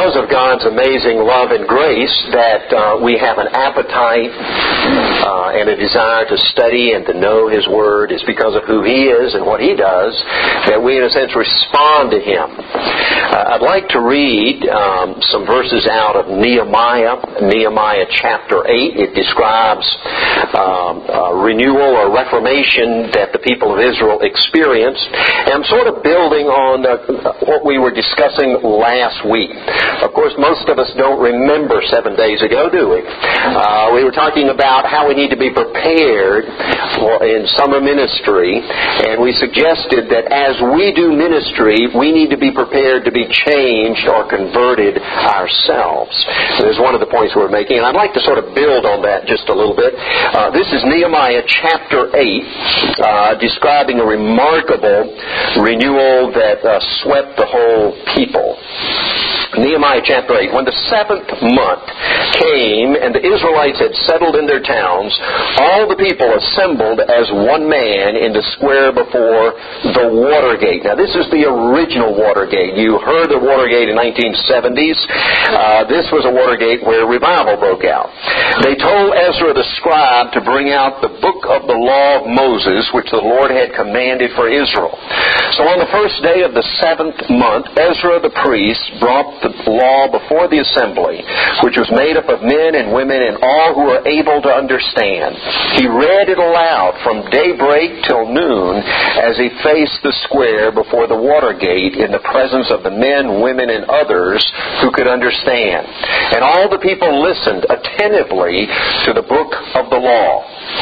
because of God's amazing love and grace that we have an appetite and a desire to study and to know His Word. It's because of who He is and what He does that we, in a sense, respond to Him. I'd like to read some verses out of Nehemiah chapter 8. It describes renewal or reformation that the people of Israel experienced. And I'm sort of building on what we were discussing last week. Of course, most of us don't remember 7 days ago, do we? We were talking about how we need to be prepared in summer ministry, and we suggested that as we do ministry, we need to be prepared to be changed or converted ourselves. There's one of the points we're making, and I'd like to sort of build on that just a little bit. This is Nehemiah chapter 8, describing a remarkable renewal that swept the whole people. Nehemiah chapter 8. When the 7th month came and the Israelites had settled in their towns, all the people assembled as one man in the square before the Watergate. Now, this is the original Watergate. You heard of Watergate in the 1970s. This was a Watergate where revival broke out. They told Ezra the scribe to bring out the book of the law of Moses, which the Lord had commanded for Israel. So on the first day of the 7th month, Ezra the priest brought the law before the assembly, which was made up of men and women and all who were able to understand. He read it aloud from daybreak till noon as he faced the square before the Watergate in the presence of the men, women, and others who could understand. And all the people listened attentively to the book of the law.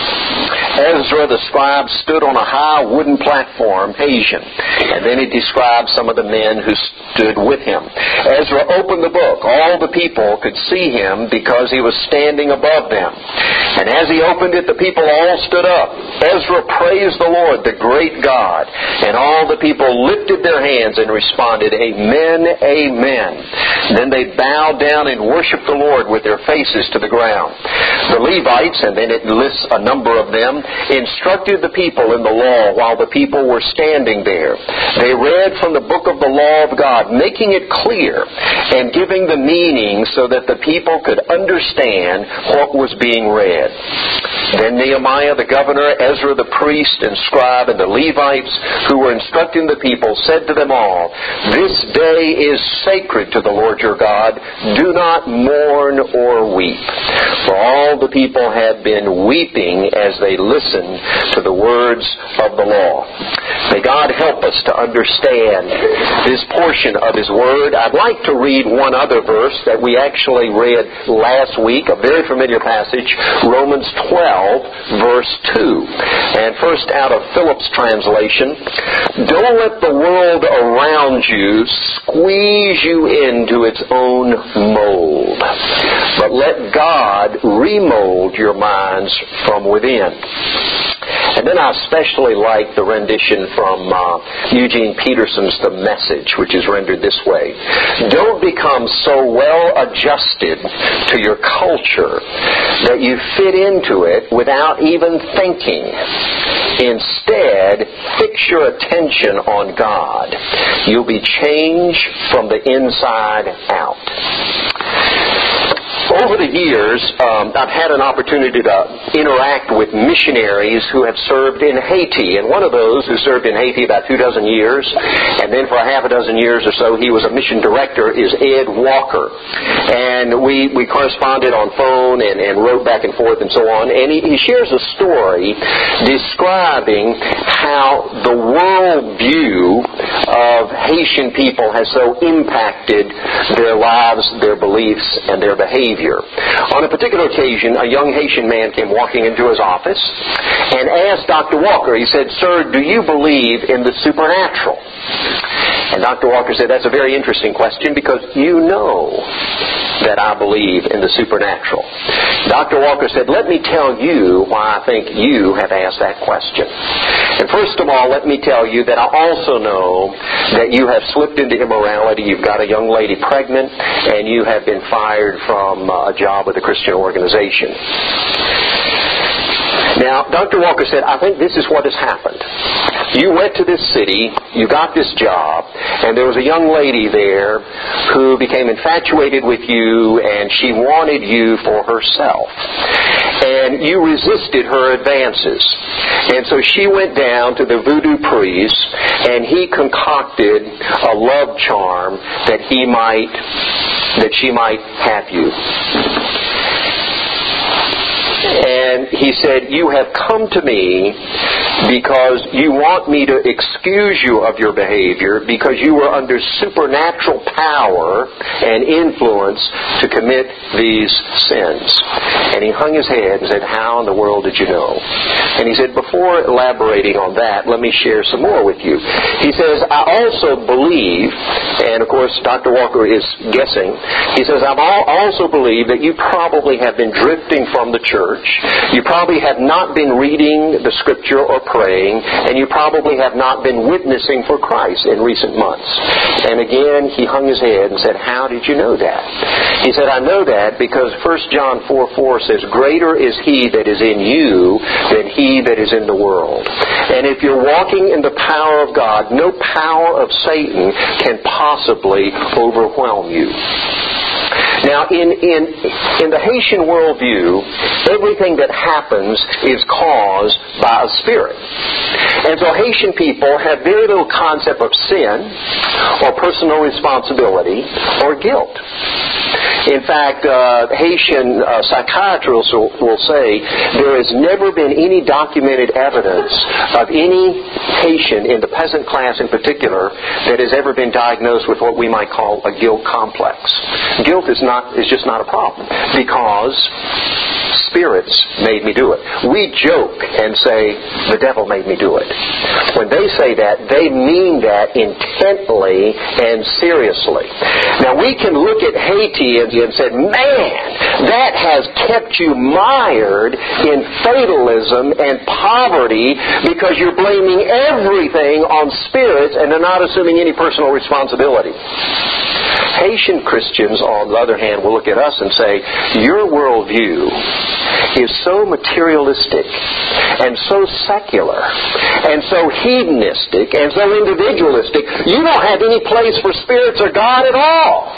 Ezra the scribe stood on a high wooden platform, Asian, and then he described some of the men who stood with him. Ezra opened the book. All the people could see him because he was standing above them. And as he opened it, the people all stood up. Ezra praised the Lord, the great God. And all the people lifted their hands and responded, Amen, Amen. Then they bowed down and worshiped the Lord with their faces to the ground. The Levites, and then it lists a number of them, instructed the people in the law while the people were standing there. They read from the book of the law of God, making it clear and giving the meaning so that the people could understand what was being read. Then Nehemiah the governor, Ezra the priest and scribe, and the Levites who were instructing the people said to them all, This day is sacred to the Lord your God. Do not mourn or weep. For all the people had been weeping as they listened to the words of the law. May God help us to understand this portion of His Word. I'd like to read one other verse that we actually read last week, a very familiar passage, Romans 12, verse 2. And first out of Phillips' translation, Don't let the world around you squeeze you into its own mold, but let God remold your minds from within. And then I especially like the rendition from Eugene Peterson's The Message, which is rendered this way. Don't become so well adjusted to your culture that you fit into it without even thinking. Instead, fix your attention on God. You'll be changed from the inside out. Over the years, I've had an opportunity to interact with missionaries who have served in Haiti. And one of those who served in Haiti about 24 years, and then for a half a dozen years or so, he was a mission director, is Ed Walker. And we corresponded on phone and wrote back and forth and so on. And he shares a story describing how the world view of Haitian people has so impacted their lives, their beliefs, and their behavior. On a particular occasion, a young Haitian man came walking into his office and asked Dr. Walker, he said, Sir, do you believe in the supernatural? And Dr. Walker said, that's a very interesting question because you know that I believe in the supernatural. Dr. Walker said, let me tell you why I think you have asked that question. And first of all, let me tell you that I also know that you have slipped into immorality. You've got a young lady pregnant, and you have been fired from a job with a Christian organization. Now, Dr. Walker said, I think this is what has happened. You went to this city, you got this job, And there was a young lady there who became infatuated with you, and she wanted you for herself. And you resisted her advances. And so she went down to the voodoo priest, and he concocted a love charm that she might have you. And he said, you have come to me because you want me to excuse you of your behavior because you were under supernatural power and influence to commit these sins. And he hung his head and said, how in the world did you know? And he said, before elaborating on that, let me share some more with you. He says, I also believe, and of course Dr. Walker is guessing, he says, I also believe that you probably have been drifting from the church. You probably have not been reading the Scripture or praying, and you probably have not been witnessing for Christ in recent months. And again, he hung his head and said, how did you know that? He said, I know that because 1 John 4:4 says, greater is he that is in you than he that is in the world. And if you're walking in the power of God, no power of Satan can possibly overwhelm you. Now, in the Haitian worldview, everything that happens is caused by a spirit. And so Haitian people have very little concept of sin or personal responsibility or guilt. In fact, Haitian psychiatrists will say there has never been any documented evidence of any Haitian, in the peasant class in particular, that has ever been diagnosed with what we might call a guilt complex. Guilt is just not a problem because spirits made me do it. We joke and say, the devil made me do it. When they say that, they mean that intently and seriously. Now, we can look at Haiti and say, man, that has kept you mired in fatalism and poverty because you're blaming everything on spirits and they're not assuming any personal responsibility. Haitian Christians, on the other hand, will look at us and say, your worldview is so materialistic and so secular and so hedonistic and so individualistic, you don't have any place for spirits or God at all.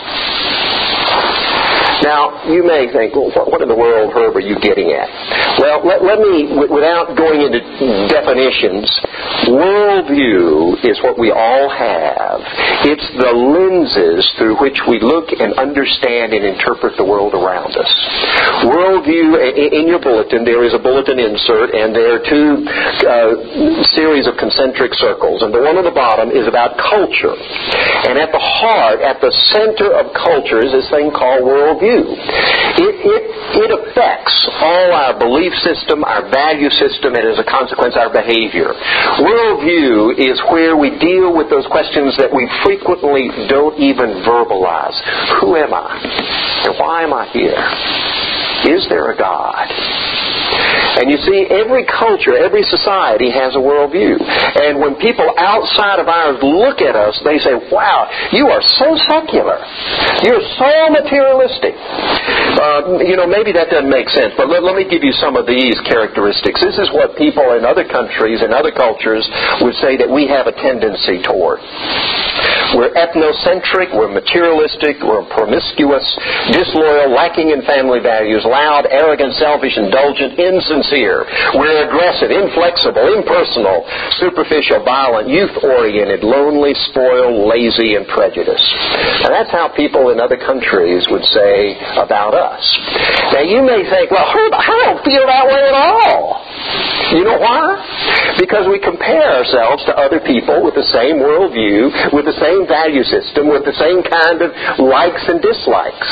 Now, you may think, well, what in the world, Herb, are you getting at? Well, let me, without going into definitions, worldview is what we all have. It's the lenses through which we look and understand and interpret the world around us. Worldview, in your bulletin, there is a bulletin insert, and there are two series of concentric circles. And the one on the bottom is about culture. And at the heart, at the center of culture is this thing called worldview. It affects all our belief system, our value system, and as a consequence, our behavior. Worldview is where we deal with those questions that we frequently don't even verbalize. Who am I? And why am I here? Is there a God? And you see, every culture, every society has a worldview. And when people outside of ours look at us, they say, wow, you are so secular. You're so materialistic. Maybe that doesn't make sense, but let me give you some of these characteristics. This is what people in other countries and other cultures would say that we have a tendency toward. We're ethnocentric, we're materialistic, we're promiscuous, disloyal, lacking in family values, loud, arrogant, selfish, indulgent, insincere. We're aggressive, inflexible, impersonal, superficial, violent, youth-oriented, lonely, spoiled, lazy, and prejudiced. Now that's how people in other countries would say about us. Now you may think, well, Herb, I don't feel that way at all. You know why? Because we compare ourselves to other people with the same worldview, with the same value system, with the same kind of likes and dislikes.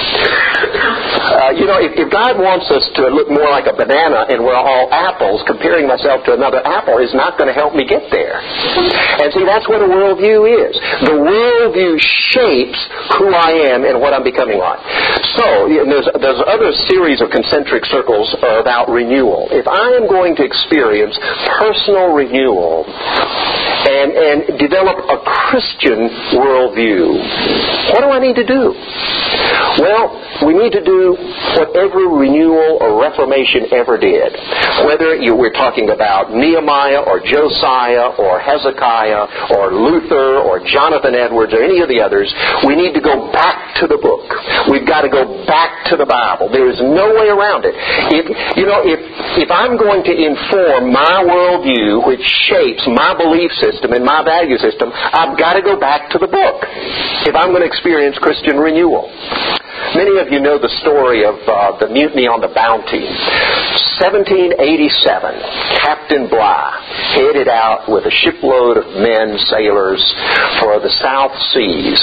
If God wants us to look more like a banana and we're all apples, comparing myself to another apple is not going to help me get there. And see, that's what a worldview is. The worldview shapes who I am and what I'm becoming like. So, there's other series of concentric circles about renewal. If I am going to experience personal renewal and develop a Christian worldview. What do I need to do? Well, we need to do what every renewal or reformation ever did. Whether we're talking about Nehemiah or Josiah or Hezekiah or Luther or Jonathan Edwards or any of the others, we need to go back to the book. We've got to go back to the Bible. There is no way around it. If I'm going to inform my worldview, which shapes my belief system and my value system, I've got to go back to the book if I'm going to experience Christian renewal. Many of you know the story of the mutiny on the Bounty. 1787, Captain Bligh headed out with a shipload of men, sailors, for the South Seas.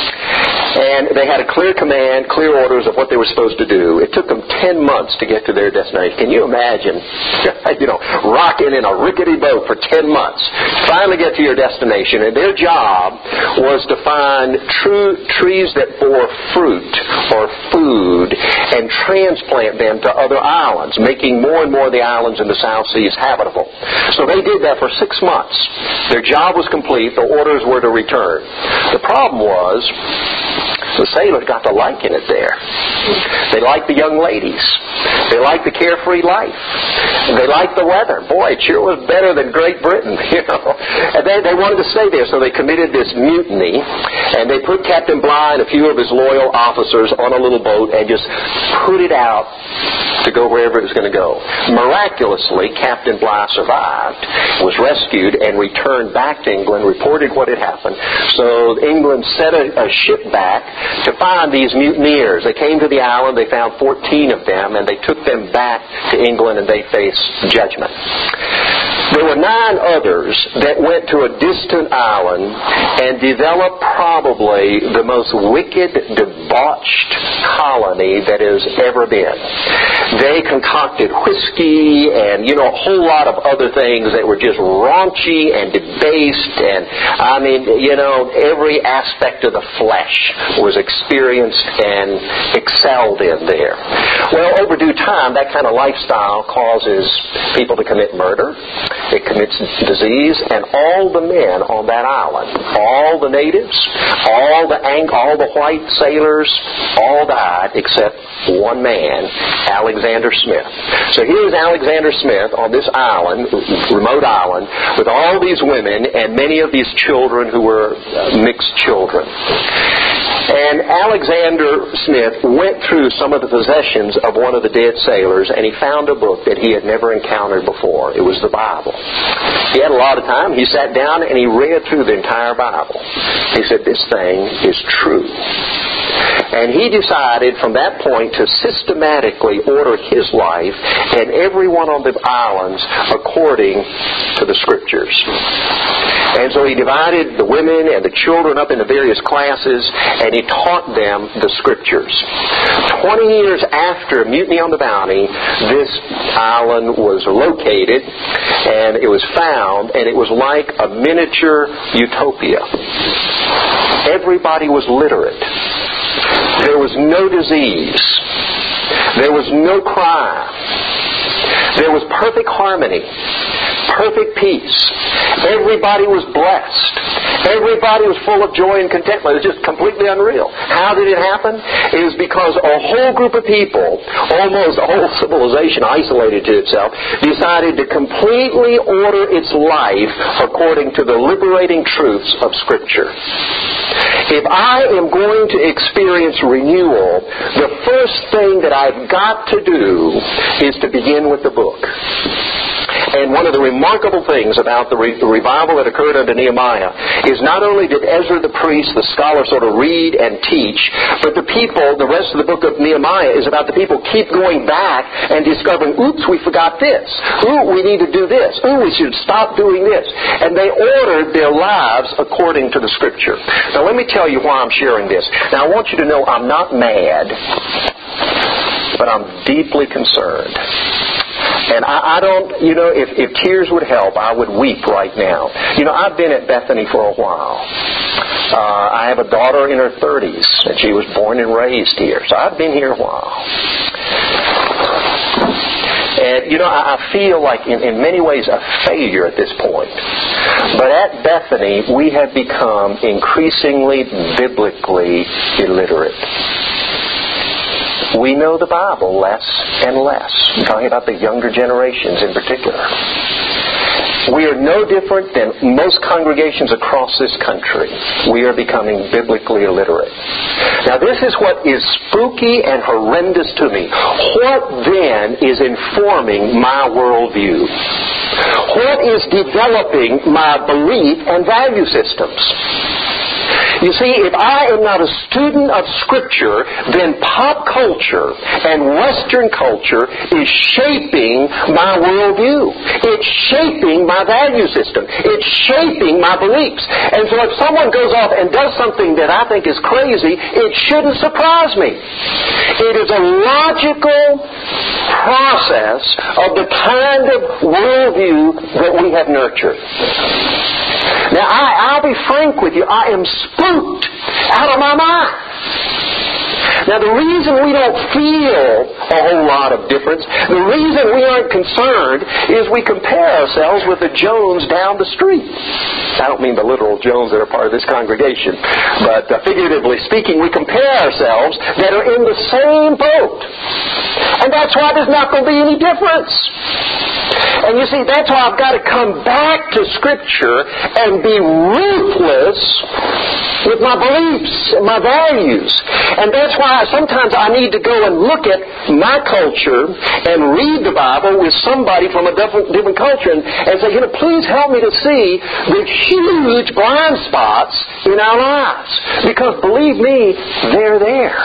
And they had a clear command, clear orders of what they were supposed to do. It took them 10 months to get to their destination. Can you imagine, rocking in a rickety boat for 10 months? Finally get to your destination, and their job was to find trees that bore fruit or food and transplant them to other islands, making more and more of the islands in the South Seas habitable. So they did that for 6 months. Their job was complete. The orders were to return. The problem was the sailors got to liking it there. They liked the young ladies. They liked the carefree life. They liked the weather. Boy, it sure was better than Great Britain, And they wanted to stay there, so they committed this mutiny, and they put Captain Bligh and a few of his loyal officers on a little boat and just put it out to go wherever it was going to go. Miraculously, Captain Bligh survived, was rescued, and returned back to England, reported what had happened. So England sent a ship back to find these mutineers. They came to the island, they found 14 of them, and they took them back to England, and they faced judgment. There were 9 others that went to a distant island and developed probably the most wicked, debauched colony that has ever been. They concocted whiskey and, a whole lot of other things that were just raunchy and debased, and, every aspect of the flesh was experienced and excelled in there. Well, over due time, that kind of lifestyle causes people to commit murder. It commits disease, and all the men on that island, all the natives, all the white sailors, all died except one man, Alexander Smith. So here's Alexander Smith on this island, remote island, with all these women and many of these children who were mixed children. And Alexander Smith went through some of the possessions of one of the dead sailors, and he found a book that he had never encountered before. It was the Bible. He had a lot of time. He sat down and he read through the entire Bible. He said, this thing is true. And he decided from that point to systematically order his life and everyone on the islands according to the Scriptures. And so he divided the women and the children up into various classes, and he taught them the Scriptures. 20 years after Mutiny on the Bounty, this island was located, and it was found, and it was like a miniature utopia. Everybody was literate. There was no disease. There was no crime. There was perfect harmony, perfect peace. Everybody was blessed. Everybody was full of joy and contentment. It was just completely unreal. How did it happen? It was because a whole group of people, almost a whole civilization isolated to itself, decided to completely order its life according to the liberating truths of Scripture. If I am going to experience renewal, the first thing that I've got to do is to begin with the book. And one of the remarkable things about the revival that occurred under Nehemiah is not only did Ezra the priest, the scholar, sort of read and teach, but the people, the rest of the book of Nehemiah is about the people keep going back and discovering, oops, we forgot this. Ooh, we need to do this. Ooh, we should stop doing this. And they ordered their lives according to the Scripture. Now let me tell you why I'm sharing this. Now I want you to know I'm not mad, but I'm deeply concerned. And I don't, if tears would help, I would weep right now. I've been at Bethany for a while. I have a daughter in her 30s, and she was born and raised here. So I've been here a while. And, I feel like in many ways a failure at this point. But at Bethany, we have become increasingly biblically illiterate. We know the Bible less and less. I'm talking about the younger generations in particular. We are no different than most congregations across this country. We are becoming biblically illiterate. Now, this is what is spooky and horrendous to me. What then is informing my worldview? What is developing my belief and value systems? You see, if I am not a student of Scripture, then pop culture and Western culture is shaping my worldview. It's shaping my value system. It's shaping my beliefs. And so if someone goes off and does something that I think is crazy, it shouldn't surprise me. It is a logical process of the kind of worldview that we have nurtured. Now, I'll be frank with you. I am spooked out of my mind. Now, the reason we don't feel a whole lot of difference, the reason we aren't concerned, is we compare ourselves with the Jones down the street. I don't mean the literal Jones that are part of this congregation, but figuratively speaking, we compare ourselves that are in the same boat. And that's why there's not going to be any difference. And you see, that's why I've got to come back to Scripture and be ruthless with my beliefs and my values. And that's why sometimes I need to go and look at my culture and read the Bible with somebody from a different culture and say, please help me to see the huge blind spots in our lives. Because believe me, they're there.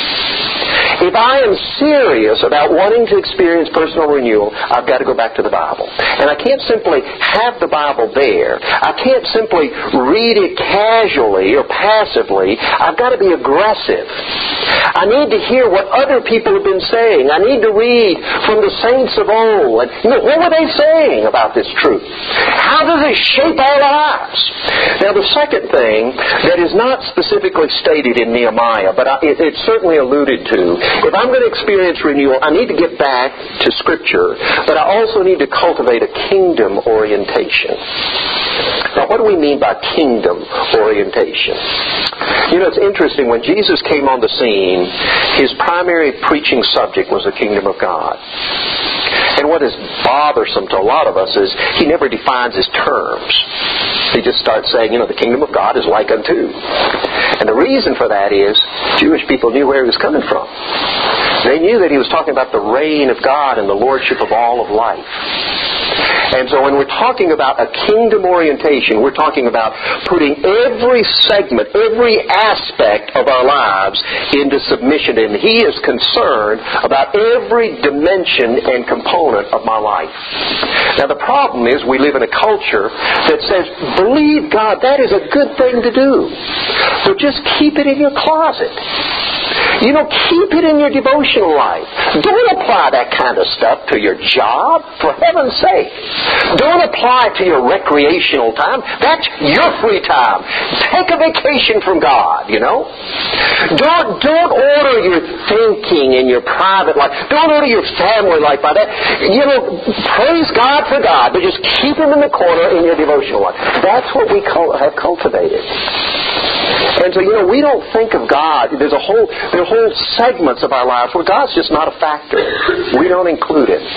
If I am serious about wanting to experience personal renewal, I've got to go back to the Bible. And I can't simply have the Bible there. I can't simply read it casually or passively. I've got to be aggressive. I need to hear what other people have been saying. I need to read from the saints of old. And, what were they saying about this truth? How does it shape our lives? Now, the second thing that is not specifically stated in Nehemiah, but it's certainly alluded to, if I'm going to experience renewal, I need to get back to Scripture, but I also need to cultivate a kingdom orientation. Now, what do we mean by kingdom orientation? It's interesting. When Jesus came on the scene, his primary preaching subject was the kingdom of God. And what is bothersome to a lot of us is he never defines his terms. He just starts saying, the kingdom of God is like unto. And the reason for that is Jewish people knew where he was coming from. They knew that he was talking about the reign of God and the lordship of all of life. And so when we're talking about a kingdom orientation, we're talking about putting every segment, every aspect of our lives into submission to him. He is concerned about every dimension and component of my life. Now, the problem is we live in a culture that says, believe God, that is a good thing to do. But just keep it in your closet. Keep it in your devotional life. Don't apply that kind of stuff to your job, for heaven's sake. Don't apply it to your recreational time. That's your free time. Take a vacation from God, Don't order your thinking in your private life. Don't order your family life by that. Praise God for God, but just keep him in the corner in your devotional life. That's what we have cultivated. And so, we don't think of God. There are whole segments of our lives where God's just not a factor. We don't include it.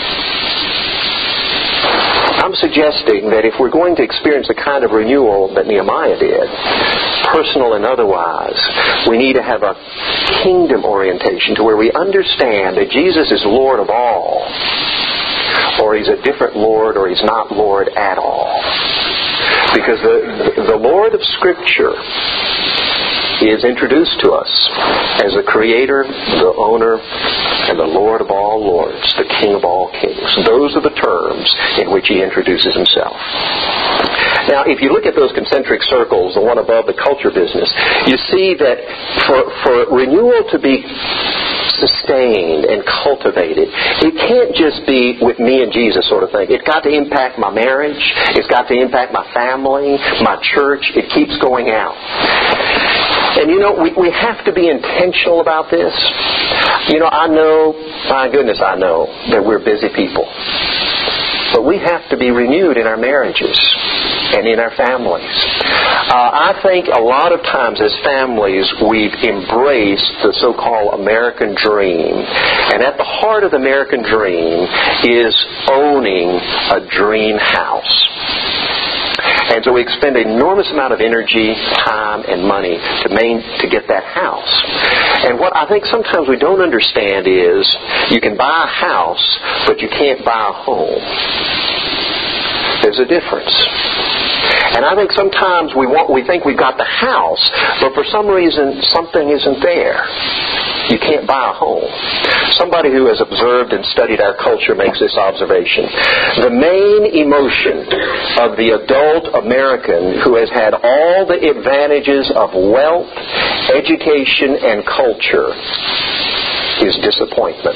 I'm suggesting that if we're going to experience the kind of renewal that Nehemiah did, personal and otherwise, we need to have a kingdom orientation to where we understand that Jesus is Lord of all, or He's a different Lord, or He's not Lord at all. Because the Lord of Scripture is introduced to us as the Creator, the Owner, and the Lord of all lords, the King of all kings. Those are the terms in which He introduces Himself. Now, if you look at those concentric circles, the one above the culture business, you see that for renewal to be sustained and cultivated, it can't just be with me and Jesus sort of thing. It's got to impact my marriage. It's got to impact my family, my church. It keeps going out. And we have to be intentional about this. I know, my goodness, I know that we're busy people. But we have to be renewed in our marriages. and in our families. I think a lot of times as families we've embraced the so-called American dream. And at the heart of the American dream is owning a dream house. And so we expend an enormous amount of energy, time, and money to get that house. And what I think sometimes we don't understand is you can buy a house, but you can't buy a home. There's a difference. And I think sometimes we think we've got the house, but for some reason something isn't there. You can't buy a home. Somebody who has observed and studied our culture makes this observation. The main emotion of the adult American who has had all the advantages of wealth, education, and culture is disappointment.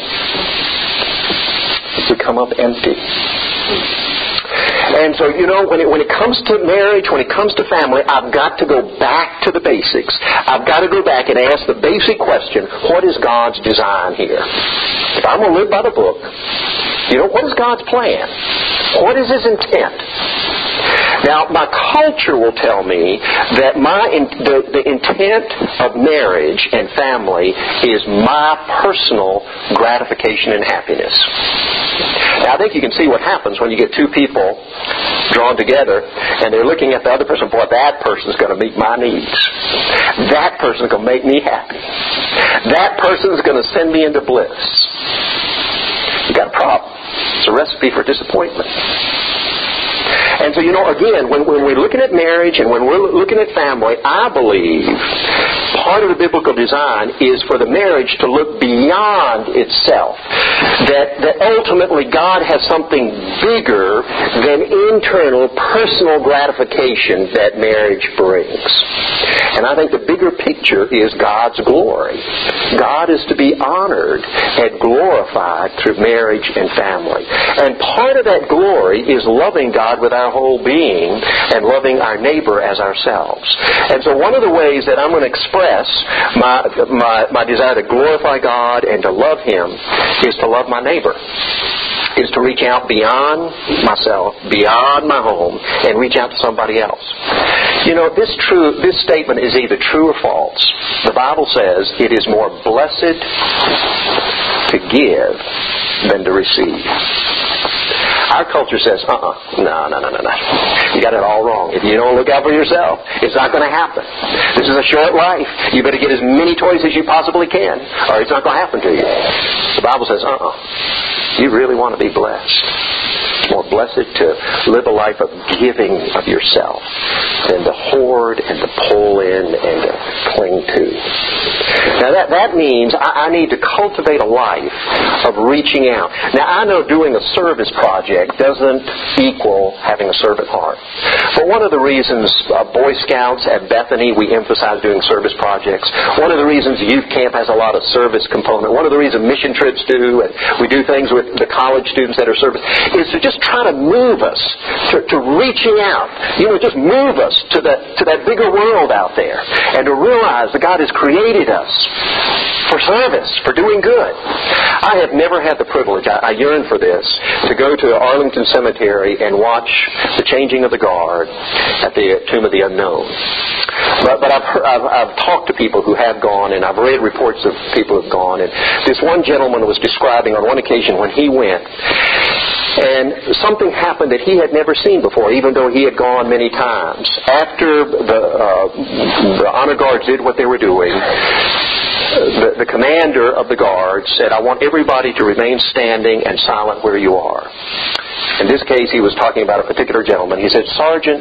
We come up empty. And so, when it comes to marriage, when it comes to family, I've got to go back to the basics. I've got to go back and ask the basic question, what is God's design here? If I'm going to live by the book, what is God's plan? What is His intent? Now, my culture will tell me that the intent of marriage and family is my personal gratification and happiness. Now, I think you can see what happens when you get two people drawn together and they're looking at the other person. Boy, that person's going to meet my needs. That person's going to make me happy. That person's going to send me into bliss. You got a problem. It's a recipe for disappointment. And so, again, when we're looking at marriage and when we're looking at family, I believe part of the biblical design is for the marriage to look beyond itself. That ultimately God has something bigger than internal personal gratification that marriage brings. And I think the bigger picture is God's glory. God is to be honored and glorified through marriage and family. And part of that glory is loving God with our whole being and loving our neighbor as ourselves. And so one of the ways that I'm going to express my desire to glorify God and to love Him is to love my neighbor. Is to reach out beyond myself, beyond my home, and reach out to somebody else. This statement is either true or false. The Bible says it is more blessed to give than to receive. Our culture says, no. You got it all wrong. If you don't look out for yourself, it's not going to happen. This is a short life. You better get as many toys as you possibly can, or it's not going to happen to you. The Bible says, you really want to be blessed. It's more blessed to live a life of giving of yourself than to hoard and to pull in and to cling to. Now that means I need to cultivate a life of reaching out. Now I know doing a service project doesn't equal having a servant heart. But one of the reasons Boy Scouts at Bethany, we emphasize doing service projects. One of the reasons youth camp has a lot of service component. One of the reasons mission trips do, and we do things with the college students that are service, is to just try to move us to reaching out. Just move us to that bigger world out there, and to realize that God has created us for service, for doing good. I have never had the privilege, I yearn for this, to go to Arlington Cemetery and watch the changing of the guard at the Tomb of the Unknown. But I've talked to people who have gone, and I've read reports of people who have gone, and this one gentleman was describing on one occasion when he went, and something happened that he had never seen before, even though he had gone many times. After the honor guards did what they were doing, the commander of the guard said, I want everybody to remain standing and silent where you are. In this case, he was talking about a particular gentleman. He said, Sergeant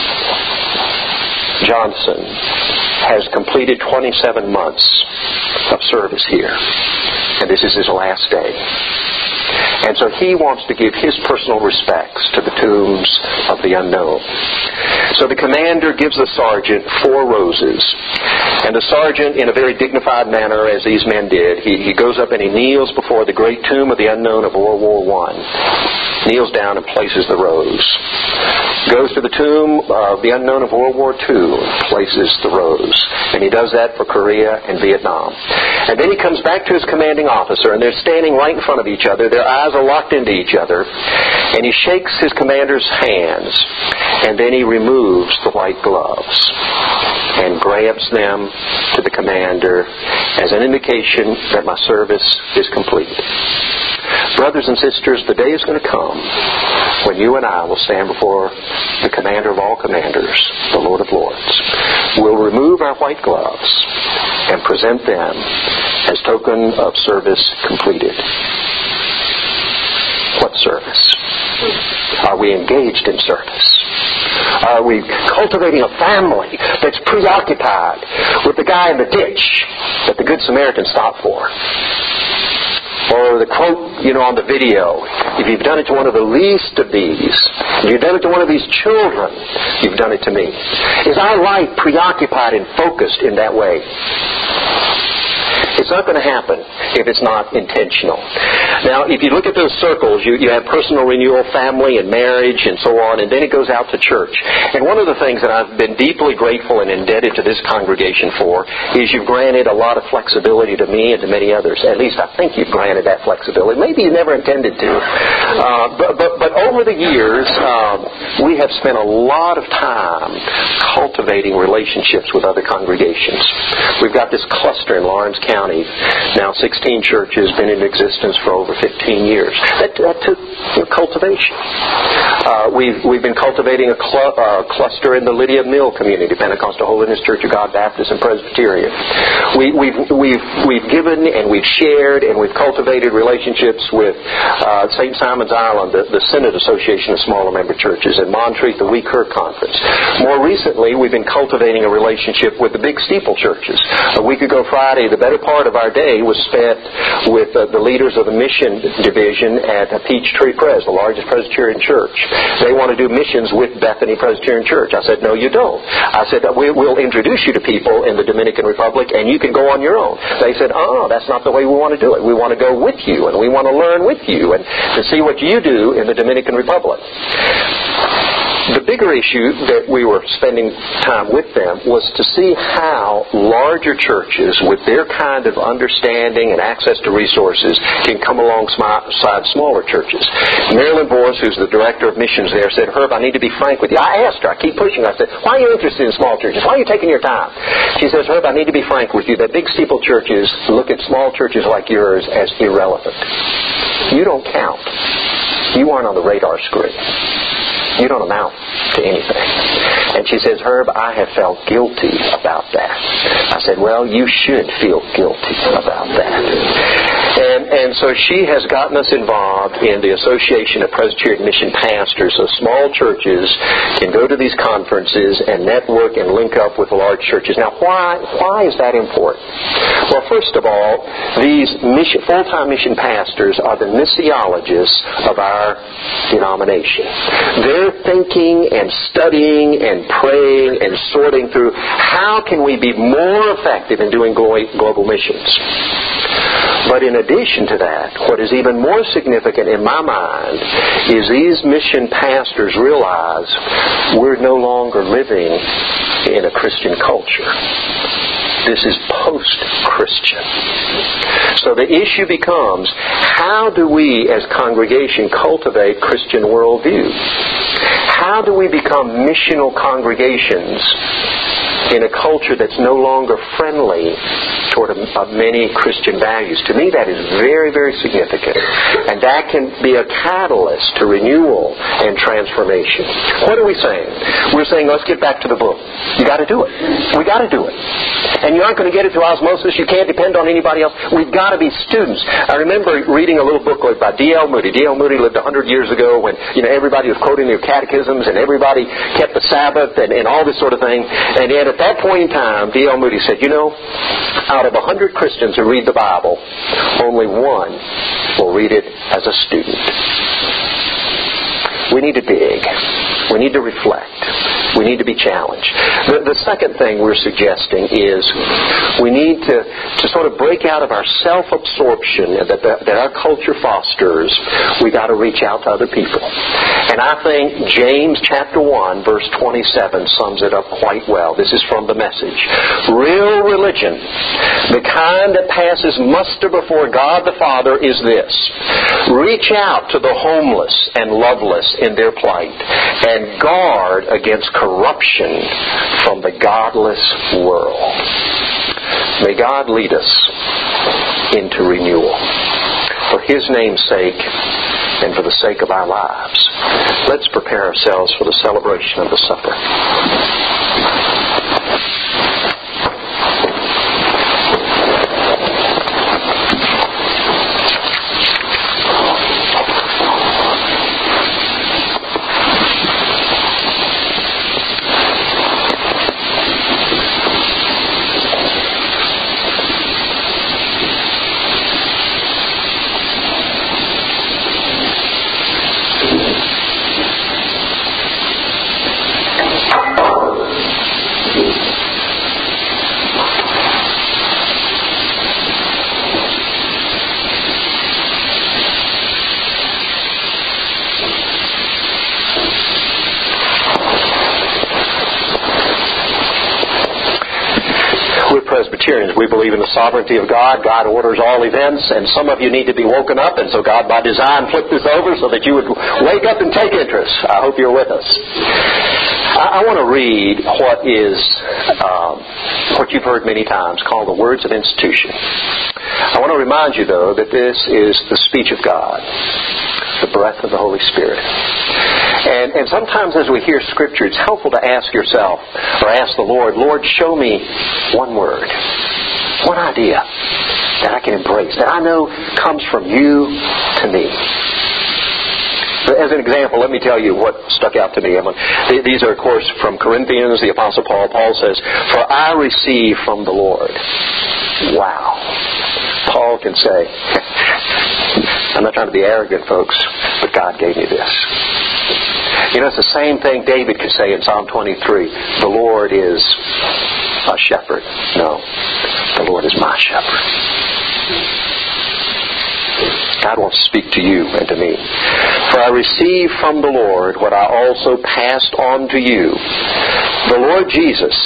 Johnson has completed 27 months of service here, and this is his last day. And so he wants to give his personal respects to the tombs of the unknown. So the commander gives the sergeant 4 roses. And the sergeant, in a very dignified manner, as these men did, he goes up and he kneels before the great tomb of the unknown of World War I. Kneels down and places the rose. Goes to the tomb of the unknown of World War II and places the rose. And he does that for Korea and Vietnam. And then he comes back to his commanding officer, and they're standing right in front of each other. Their eyes are locked into each other. And he shakes his commander's hands. And then he removes the white gloves and grabs them to the commander as an indication that my service is complete. Brothers and sisters, the day is going to come when you and I will stand before the commander of all commanders, the Lord of Lords. We'll remove our white gloves and present them as token of service completed. What service? Are we engaged in service? Are we cultivating a family that's preoccupied with the guy in the ditch that the Good Samaritan stopped for? Or the quote, on the video, if you've done it to one of the least of these, if you've done it to one of these children, you've done it to me. Is our life preoccupied and focused in that way? It's not going to happen if it's not intentional. Now, if you look at those circles, you have personal renewal, family, and marriage, and so on, and then it goes out to church. And one of the things that I've been deeply grateful and indebted to this congregation for is you've granted a lot of flexibility to me and to many others. At least I think you've granted that flexibility. Maybe you never intended to. But over the years, we have spent a lot of time cultivating relationships with other congregations. We've got this cluster in Lawrence County. Now 16 churches, been in existence for over 15 years. That took cultivation. We've been cultivating a cluster in the Lydia Mill community, Pentecostal Holiness Church of God Baptist and Presbyterian. We've given and we've shared and we've cultivated relationships with St. Simon's Island, the Synod Association of Smaller Member Churches, and Montreat, the Week Her Conference. More recently, we've been cultivating a relationship with the big steeple churches. A week ago Friday, the better part of our day was spent with the leaders of the mission division at Peachtree Pres, the largest Presbyterian church. They want to do missions with Bethany Presbyterian Church. I said, no, you don't. I said, we'll introduce you to people in the Dominican Republic and you can go on your own. They said, that's not the way we want to do it. We want to go with you and we want to learn with you and to see what you do in the Dominican Republic. The bigger issue that we were spending time with them was to see how larger churches with their kind of understanding and access to resources can come alongside smaller churches. Marilyn Boris, who's the director of missions there, said, Herb, I need to be frank with you. I asked her, I keep pushing her. I said, why are you interested in small churches? Why are you taking your time? She says, Herb, I need to be frank with you. That big steeple churches look at small churches like yours as irrelevant. You don't count. You aren't on the radar screen. You don't amount to anything. And she says, Herb, I have felt guilty about that. I said, well, you should feel guilty about that. And so she has gotten us involved in the Association of Presbyterian Mission Pastors, so small churches can go to these conferences and network and link up with large churches. Now, why is that important? Well, first of all, these full-time mission pastors are the missiologists of our denomination. They're thinking and studying and praying and sorting through how can we be more effective in doing global missions. But in addition to that, what is even more significant in my mind is these mission pastors realize we're no longer living in a Christian culture. This is post-Christian. So the issue becomes, how do we as congregation cultivate Christian worldview? How do we become missional congregations in a culture that's no longer friendly toward many Christian values? To me, that is very, very significant. And that can be a catalyst to renewal and transformation. What are we saying? We're saying, let's get back to the book. You got to do it. We got to do it. And you aren't going to get it through osmosis. You can't depend on anybody else. We've got to be students. I remember reading a little booklet by D.L. Moody. D.L. Moody lived 100 years ago when everybody was quoting their catechisms and everybody kept the Sabbath and all this sort of thing. And yet at that point in time, D.L. Moody said, out of 100 Christians who read the Bible, only one will read it as a student. We need to dig. We need to reflect. We need to be challenged. The second thing we're suggesting is we need to sort of break out of our self-absorption that our culture fosters. We got to reach out to other people. And I think James chapter 1, verse 27 sums it up quite well. This is from the Message. Real religion, the kind that passes muster before God the Father, is this: reach out to the homeless and loveless in their plight, and guard against corruption from the godless world. May God lead us into renewal. For His name's sake and for the sake of our lives, let's prepare ourselves for the celebration of the supper. Presbyterians, we believe in the sovereignty of God. God orders all events, and some of you need to be woken up, and so God by design flipped this over so that you would wake up and take interest. I hope you're with us. I want to read what you've heard many times called the words of institution. I want to remind you, though, that this is the speech of God, the breath of the Holy Spirit. And sometimes as we hear Scripture, it's helpful to ask yourself, or ask the Lord, Lord, show me one word, one idea that I can embrace, that I know comes from you to me. As an example, let me tell you what stuck out to me. These are, of course, from Corinthians, the Apostle Paul. Paul says, "For I receive from the Lord." Wow. Paul can say, I'm not trying to be arrogant, folks, but God gave me this. You know, it's the same thing David could say in Psalm 23. The Lord is a shepherd. No, the Lord is my shepherd. God wants to speak to you and to me. For I received from the Lord what I also passed on to you. The Lord Jesus.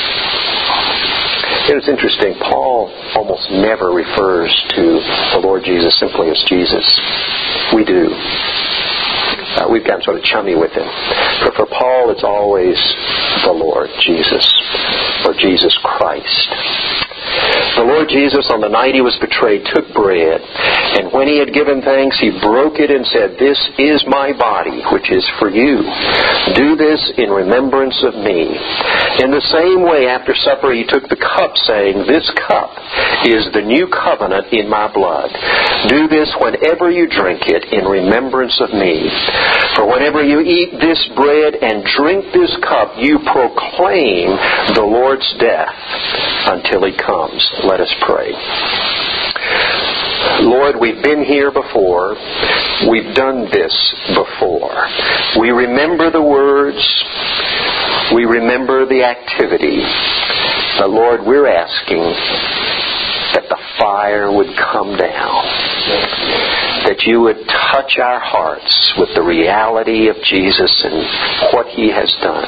It's interesting. Paul almost never refers to the Lord Jesus simply as Jesus. We do. We've gotten sort of chummy with him. But for Paul, it's always the Lord Jesus, or Jesus Christ. The Lord Jesus, on the night He was betrayed, took bread, and when He had given thanks, He broke it and said, "This is my body, which is for you. Do this in remembrance of me." In the same way, after supper, He took the cup, saying, "This cup is the new covenant in my blood. Do this whenever you drink it in remembrance of me. For whenever you eat this bread and drink this cup, you proclaim the Lord's death until He comes." Let us pray. Lord, we've been here before. We've done this before. We remember the words. We remember the activity. But Lord, we're asking that the fire would come down. That you would touch our hearts with the reality of Jesus and what He has done.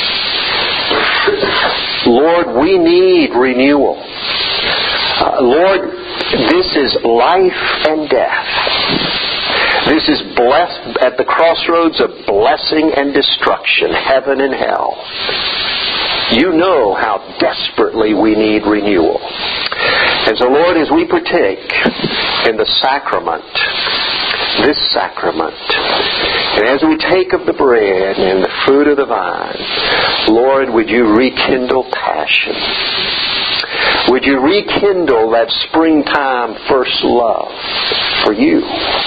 Lord, we need renewal. Lord, this is life and death. This is blessed at the crossroads of blessing and destruction, heaven and hell. You know how desperately we need renewal. And so, Lord, as we partake in the sacrament, this sacrament, and as we take of the bread and the fruit of the vine, Lord, would you rekindle passion? Would you rekindle that springtime first love for you?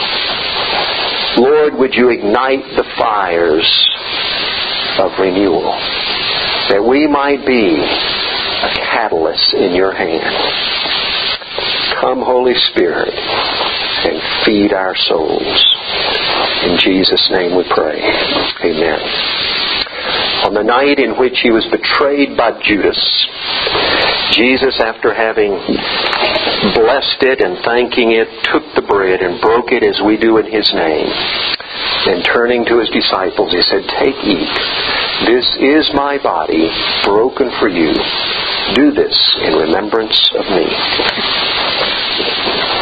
Lord, would you ignite the fires of renewal, that we might be a catalyst in your hand. Come, Holy Spirit, and feed our souls. In Jesus' name we pray. Amen. On the night in which he was betrayed by Judas, Jesus, after having blessed it and thanking it, took the bread and broke it as we do in his name. And turning to his disciples, he said, "Take, eat. This is my body broken for you. Do this in remembrance of me."